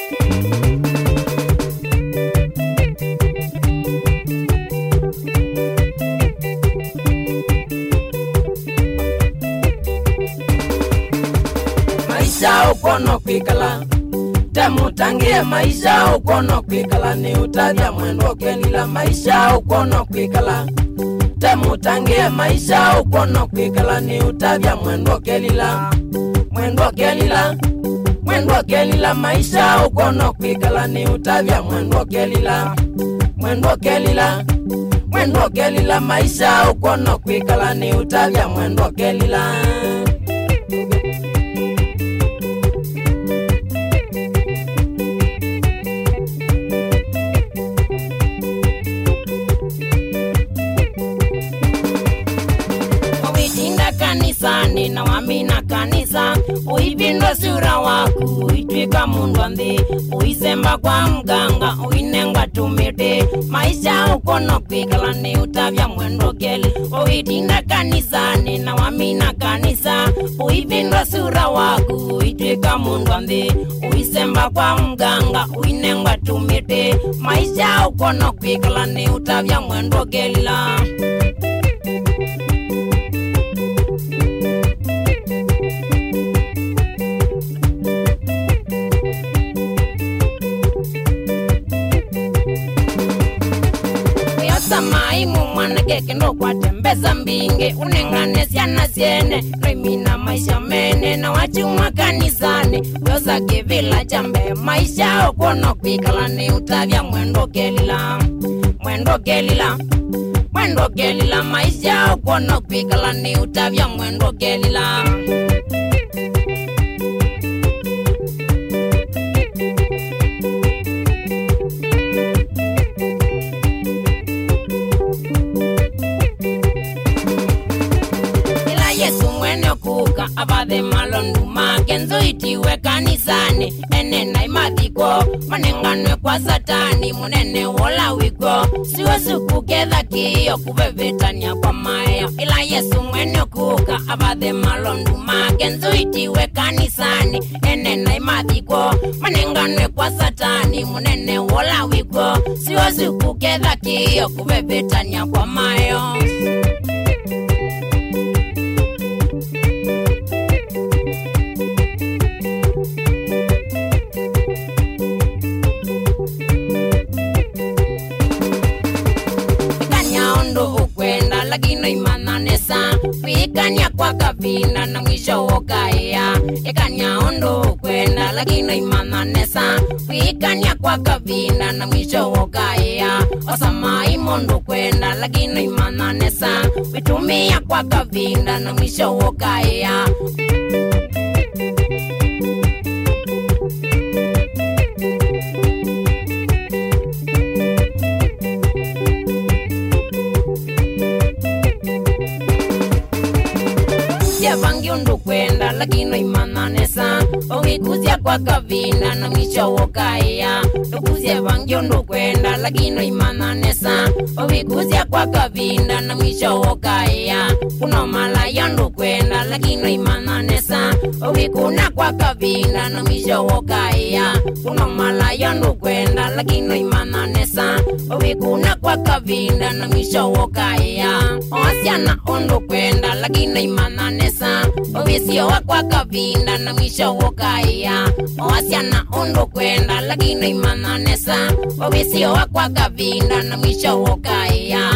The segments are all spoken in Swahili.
Maisha ukono kwikala Temutangie maisha ukono kwikala Ni utavya mwendo kelila maisha ukono kwikala Temutangie maisha ukono kwikala Ni utavya mwendo kelila Mwendo kelila Mwendo kelila maisha ukono kwikala Ni utavya mwendo kelila Mwendo kelila Mwendo kelila maisha ukono kwikala Ni utavya mwendo kelila Kanisani na wamina kanisa uibindwa sura waku uitwika mundu andhi uisemba kwa mganga uinenga tumete maisha ukono kwikala Ni utavya mwendo keli uitinda kanisani na wamina kanisa uibindwa sura waku uitwika mundu andhi uisemba kwa mganga uinenga tumete maisha ukono kwikala Ni utavya mwendo kelila Maimu mwana kekendo kwa tembeza mbinge Unengane siana siene Noimina maisha mene na wachumwa kanisani Yosa kivila jambe maisha ukono kwikala Ni utavya mwendo kelila Mwendo kelila Mwendo kelila maisha ukono kwikala Ni utavya mwendo kelila Abadhe malondu makenzo itiwe kanisani Enena imadhiko manenganwe kwa satani Munene wola wiko siwe suku ketha kiyo Kubevetania kwa mayo ila Yesu mwene kuka Abadhe malondu makenzo itiwe kanisani Enena imadhiko manenganwe kwa satani Munene wola wiko siwe suku ketha kiyo Kubevetania kwa mayo Lakino imananesa Wikanya kwa kavinda na mwisho wokaya Ekanya ondo kwenda Lakino imananesa Wikanya kwa kavinda na mwisho wokaya Osama imondo kwenda Lakino imananesa Witumia kwa kavinda na mwisho wokaya Vangi undu kwenda lakino imananesa Ogikuzia kwa kavinda na mwisho wokaya Tukuzia vangi undu kwenda lakino imananesa Ogikuzia kwa kavinda na mwisho wokaya Kuno malaya undu kwenda lakino imananesa Ogikuna kwa kavinda na mwisho wokaya Kuno malaya undu kwenda lakino imananesa Ogikuna kwa kavinda na mwisho wokaya Oasiana undu kwenda lakino imananesa Owisio wakwa kavinda na mwisho wokaya Oasiana undu kwenda lakino imananesa Owisio wakwa kavinda na mwisho wokaya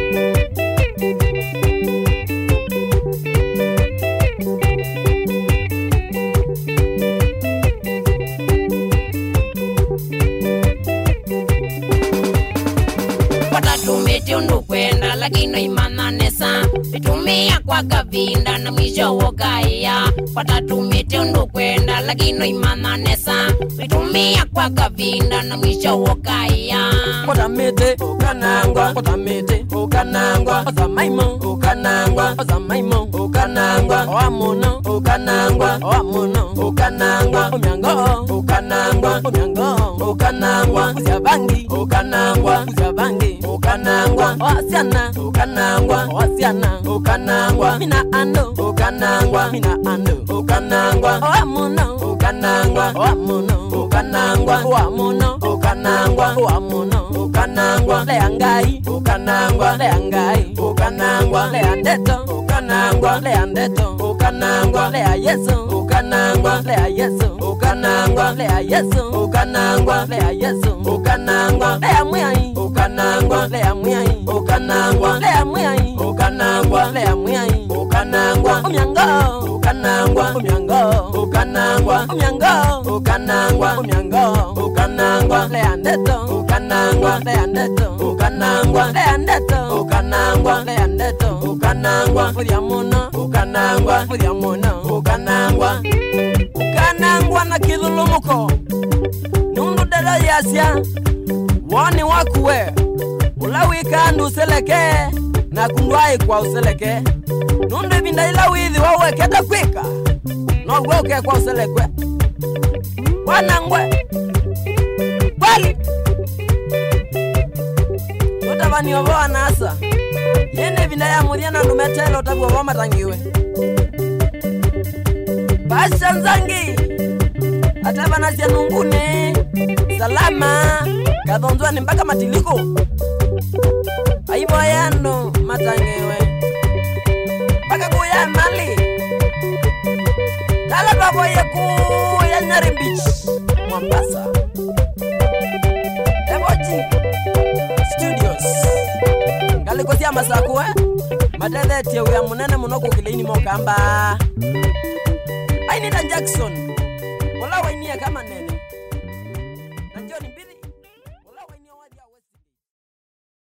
Watatumiti undu kwenda lakino imananesa Vitumia kwa kavinda na mwisho wokaya Watatumiti undu kwenda lakino imananesa Vitumia kwa kavinda na mwisho wokaya Watamete ukanangwa Watamete ukanangwa Ozamaimo ukanangwa Ozamaimo ukanangwa Oamuno ukanangwa Oamuno ukanangwa Omyango ukanangwa Omyango ukanangwa Uziabangi ukanangwa Uziabangi ukanangwa Osiana ukanangwa Osiana ukanangwa mina ando ukanangwa mina ando ukanangwa oamuno ukanangwa oamuno ukanangwa oamuno ukanangwa oamuno ukanangwa leangai ukanangwa leangai ukanangwa leandeto ukanangwa leandeto ukanangwa lea Yesu ukanangwa lea Yesu ukanangwa lea Yesu ukanangwa lea Yesu ukanangwa lea muyai ukanangwa lea muyai ukanangwa lea muyai ukanangwa lea muyai ukanangwa umyango ukanangwa umyango ukanangwa umyango ukanangwa umyango ukanangwa leandeto ukanangwa leandeto ukanangwa leandeto ukanangwa leandeto ukanangwa muriamuno ukanangwa muriamuno ukanangwa ukanangwa na kidhulumuko nundu dada yasya wani wakuwe ulawika nduseleke na kundwai kwa useleke nundu binda ila withi wawe keta kwika no gwoke kwa uselekwe wanangwe kwali utabani oboa nasa yene binda ya muriana numetelo tabu oboa matangiwe Basha nzangi ataba nasia nungune salama kadonzwa ni mpaka matiliko aibo yano matangewe mpaka kuya mali tala babo yeku ya Nyeri Beach Mombasa Eboji Studios galikosia masakwe matete ya munene munoko kileini mokamba Ainita Jackson wala wainia kama nene